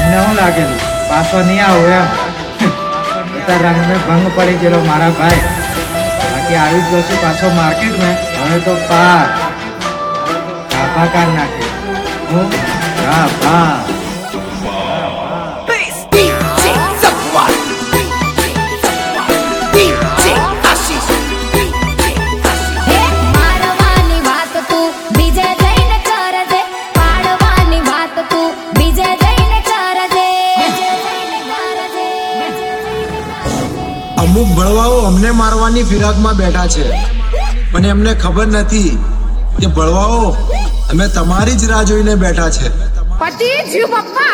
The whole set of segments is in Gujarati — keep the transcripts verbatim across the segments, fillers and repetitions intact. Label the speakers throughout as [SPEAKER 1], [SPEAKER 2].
[SPEAKER 1] તમને શું લાગેલું પાછો નહીં આવું એમ રંગ में भंग पड़ी गયેલો મારા ભાઈ બાકી આવી જ જશું પાછો માર્કેટ में હવે તો પાર ગાભા કાઢ નાખે હું ગાભા
[SPEAKER 2] અમુક ભળવાઓ અમને મારવાની ફિરાકમાં બેઠા છે પણ એમને ખબર નથી કે ભળવાઓ અમે તમારી જ રાહ જોઈને બેઠા છે.
[SPEAKER 3] પતિ જીવ પપ્પા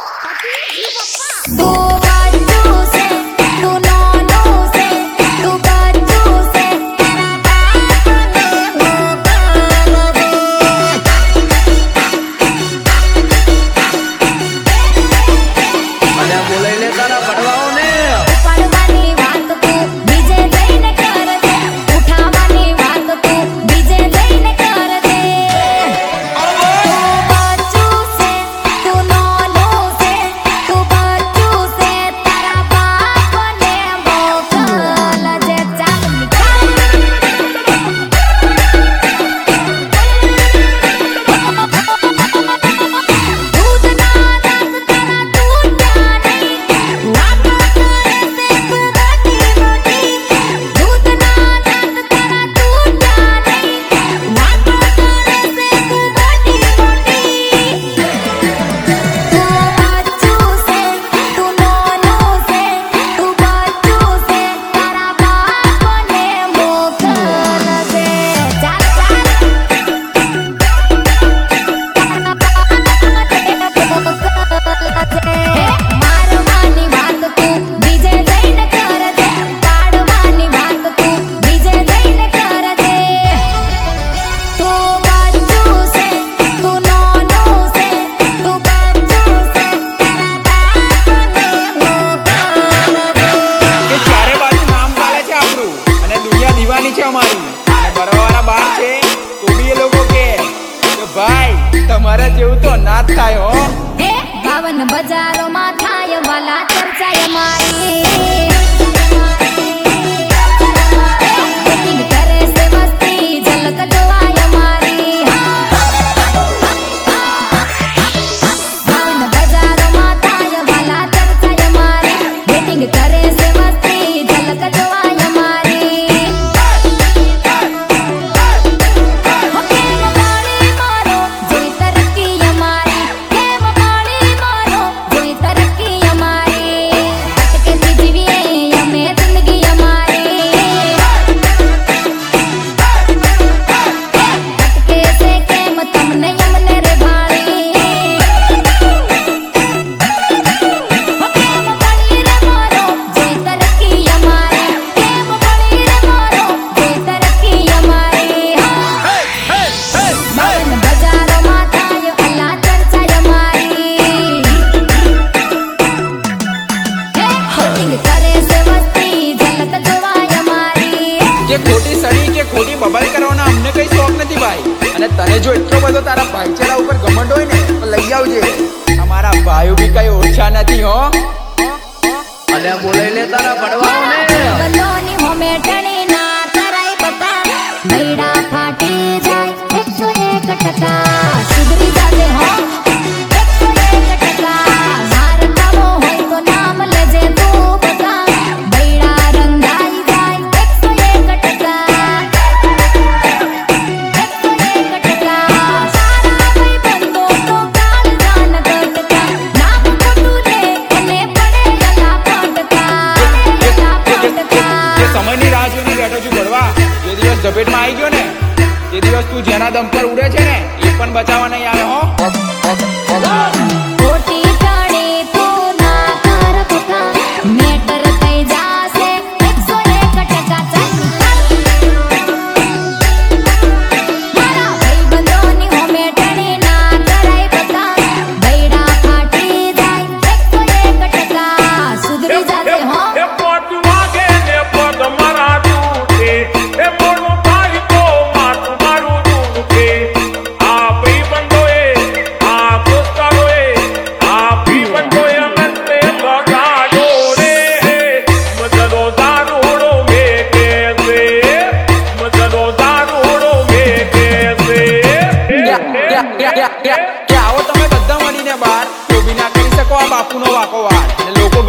[SPEAKER 4] તમારા જેવું તો ના થાય હો.
[SPEAKER 3] બાવન બજારોમાં થાય વાલા ચર્ચાએ મારી કરે છે મસ્તી ઝલક જોવાય મારી બાવન બજારોમાં થાય વાલા ચર્ચાએ મારી બેટિંગ કરે છે મસ્તી ઝલક જોવાય મારી
[SPEAKER 4] ખોટી સડી કે ખોટી બબાલ કરવાનો અમને કઈ શોખ નથી ભાઈ. અને તને જો એટલો બધો તારા ભાઈચારા ઉપર ઘમંડ હોય ને તો લઈ આવજે. અમારા ભાઈઓ બી કઈ ઓછા નથી હો.
[SPEAKER 1] અને બોલાઈ લે તારા પડવાઓને
[SPEAKER 3] બલોની મોમેટણી ના તરાઈ બતા મૈડા ફાટી જાય એકસો એક ટકા સુધરી જાજે હો એકસો એક ટકા માર કામો હોય તો નામ લેજે તું બતા મૈડા રંગાઈ જાય એકસો એક ટકા એકસો એક ટકા સારા ભાઈ બંધો તો કાલ જાન કરતા નામ ખોટું લે અને પડે ગલા પડતા
[SPEAKER 4] જે સમયની રાહ જોઈને બેઠો છું ભરવા. જે દિવસ ઝપેટમાં આવી ગયો ને તે દિવસ તું જેના દમ પર ઉડે છે ને એ પણ બચાવવા નહીં આવે.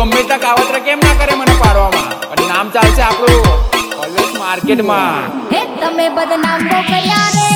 [SPEAKER 4] ગમે ત્યાં કાવતરા કેમ ના કરે મને પાડવામાં, પણ નામ ચાલશે આપણું ઓલવેઝ માર્કેટમાં.
[SPEAKER 3] હે તમે બદનામ તો કર્યા રે